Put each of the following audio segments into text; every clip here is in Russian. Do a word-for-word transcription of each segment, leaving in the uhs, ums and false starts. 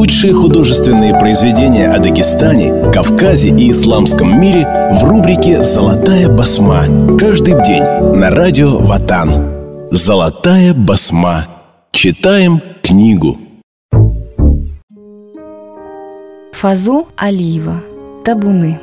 Лучшие художественные произведения о Дагестане, Кавказе и исламском мире в рубрике «Золотая басма». Каждый день на радио Ватан. «Золотая басма». Читаем книгу. Фазу Алиева. Табуны.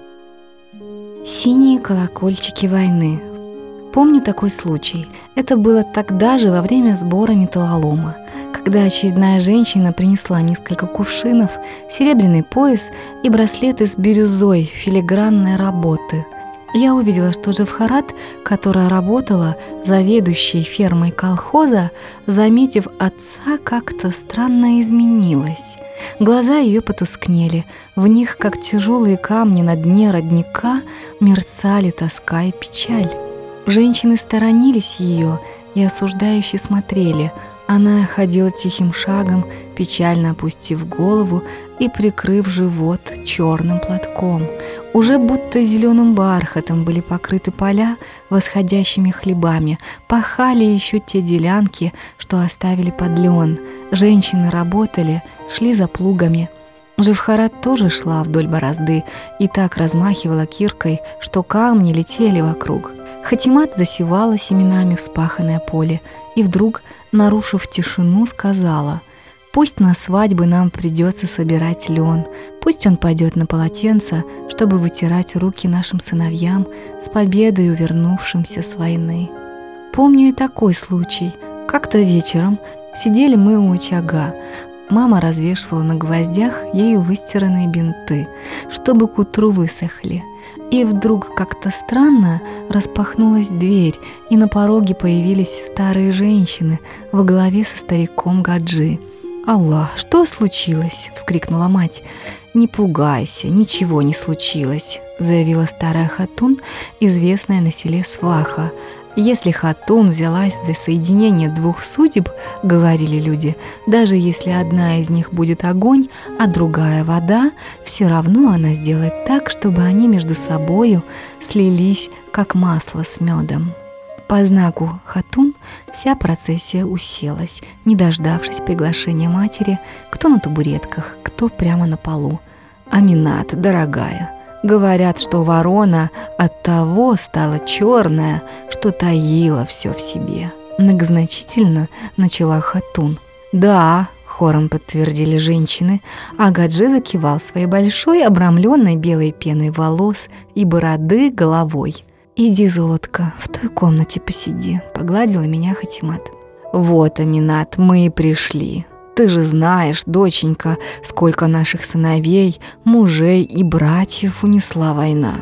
Синие колокольчики войны. Помню такой случай. Это было тогда же, во время сбора металлолома, когда очередная женщина принесла несколько кувшинов, серебряный пояс и браслеты с бирюзой филигранной работы. Я увидела, что Джавхарат, которая работала заведующей фермой колхоза, заметив отца, как-то странно изменилась. Глаза ее потускнели, в них, как тяжелые камни на дне родника, мерцали тоска и печаль. Женщины сторонились ее и осуждающе смотрели. Она ходила тихим шагом, печально опустив голову и прикрыв живот черным платком. Уже будто зеленым бархатом были покрыты поля восходящими хлебами. Пахали еще те делянки, что оставили под лен. Женщины работали, шли за плугами. Джавхарат тоже шла вдоль борозды и так размахивала киркой, что камни летели вокруг. Хатимат засевала семенами вспаханное поле и вдруг, нарушив тишину, сказала: «Пусть на свадьбы нам придется собирать лен, пусть он пойдет на полотенце, чтобы вытирать руки нашим сыновьям с победою вернувшимся с войны». Помню и такой случай. Как-то вечером сидели мы у очага. Мама развешивала на гвоздях ею выстиранные бинты, чтобы к утру высохли. И вдруг как-то странно распахнулась дверь, и на пороге появились старые женщины во главе со стариком Гаджи. «Аллах, что случилось?» — вскрикнула мать. «Не пугайся, ничего не случилось», — заявила старая хатун, известная на селе сваха. «Если хатун взялась за соединение двух судеб, — говорили люди, — даже если одна из них будет огонь, а другая вода, все равно она сделает так, чтобы они между собою слились, как масло с медом». По знаку хатун вся процессия уселась, не дождавшись приглашения матери, кто на табуретках, кто прямо на полу. «Аминат, дорогая, говорят, что ворона от того стала черная, что таила все в себе», — многозначительно начала хатун. «Да», — хором подтвердили женщины, а Гаджи закивал своей большой, обрамленной белой пеной волос и бороды головой. «Иди, золотко, в той комнате посиди», — погладила меня Хатимат. «Вот, Аминат, мы и пришли. Ты же знаешь, доченька, сколько наших сыновей, мужей и братьев унесла война».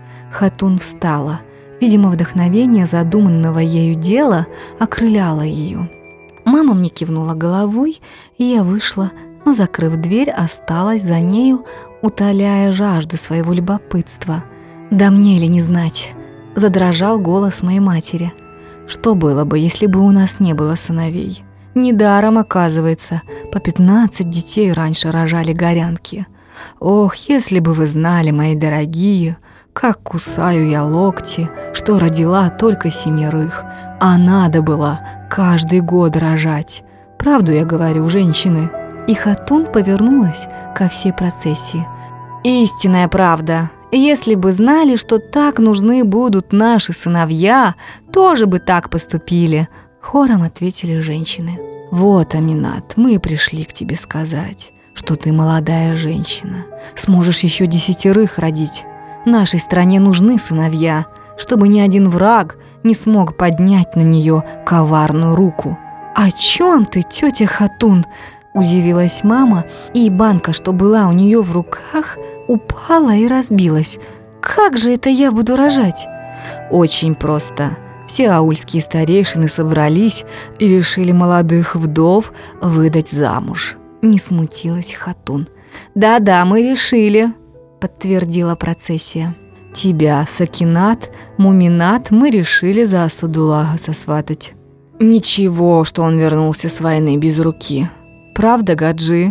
Хатун встала. Видимо, вдохновение задуманного ею дела окрыляло ее. Мама мне кивнула головой, и я вышла, но, закрыв дверь, осталась за нею, утоляя жажду своего любопытства. «Да мне ли не знать?» — задрожал голос моей матери. «Что было бы, если бы у нас не было сыновей? Недаром, оказывается, по пятнадцать детей раньше рожали горянки. Ох, если бы вы знали, мои дорогие, как кусаю я локти, что родила только семерых, а надо было каждый год рожать. Правду я говорю, женщины». И хатун повернулась ко всей процессии. «Истинная правда. Если бы знали, что так нужны будут наши сыновья, тоже бы так поступили», — хором ответили женщины. «Вот, Аминат, мы пришли к тебе сказать, что ты молодая женщина, сможешь еще десятерых родить. Нашей стране нужны сыновья, чтобы ни один враг не смог поднять на нее коварную руку». «О чем ты, тетя Хатун?» — удивилась мама, и банка, что была у нее в руках, упала и разбилась. «Как же это я буду рожать?» «Очень просто. Все аульские старейшины собрались и решили молодых вдов выдать замуж». Не смутилась хатун. «Да-да, мы решили», — подтвердила процессия. «Тебя, Сакинат, Муминат, мы решили за Асадуллаха сосватать». «Ничего, что он вернулся с войны без руки. Правда, Гаджи?»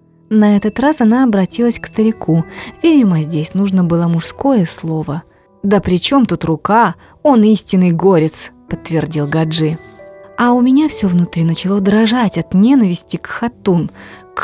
На этот раз она обратилась к старику. Видимо, здесь нужно было мужское слово. «Да при чем тут рука? Он истинный горец», — подтвердил Гаджи. А у меня все внутри начало дрожать от ненависти к хатун.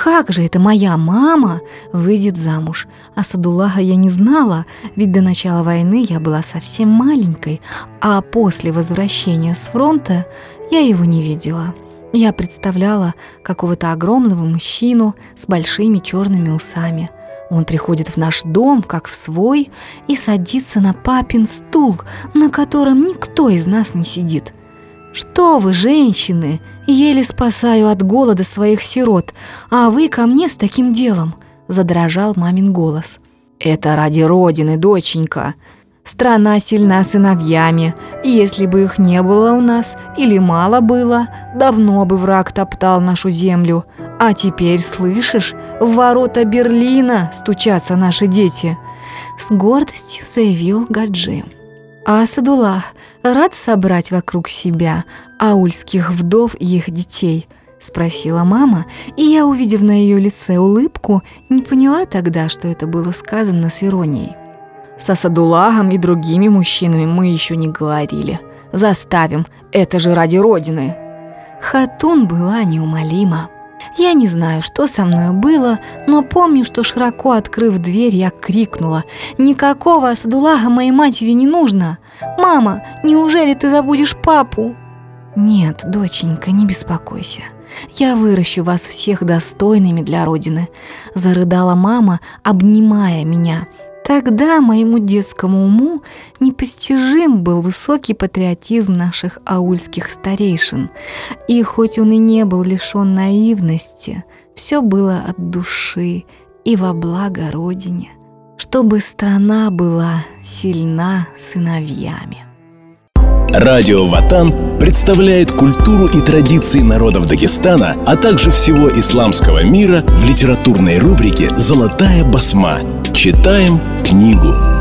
как же это моя мама выйдет замуж? А Садуллаха я не знала, ведь до начала войны я была совсем маленькой, а после возвращения с фронта я его не видела. Я представляла какого-то огромного мужчину с большими черными усами. Он приходит в наш дом, как в свой, и садится на папин стул, на котором никто из нас не сидит. «Что вы, женщины, еле спасаю от голода своих сирот, а вы ко мне с таким делом?» – задрожал мамин голос. «Это ради Родины, доченька. Страна сильна сыновьями. Если бы их не было у нас или мало было, давно бы враг топтал нашу землю. А теперь, слышишь, в ворота Берлина стучатся наши дети», – с гордостью заявил Гаджи. А Садуллах рад собрать вокруг себя аульских вдов и их детей? Спросила мама, и я, увидев на ее лице улыбку, не поняла тогда, что это было сказано с иронией. Со Садуллахом и другими мужчинами мы еще не говорили. Заставим, это же ради Родины. Хатун была неумолима. Я не знаю, что со мной было, но помню, что, широко открыв дверь, я крикнула: «Никакого Садуллаха моей матери не нужно! Мама, неужели ты забудешь папу?» «Нет, доченька, не беспокойся. Я выращу вас всех достойными для Родины», — зарыдала мама, обнимая меня. Тогда моему детскому уму непостижим был высокий патриотизм наших аульских старейшин. И хоть он и не был лишен наивности, все было от души и во благо Родине, чтобы страна была сильна сыновьями. Радио Ватан представляет культуру и традиции народов Дагестана, а также всего исламского мира в литературной рубрике «Золотая басма». Читаем книгу.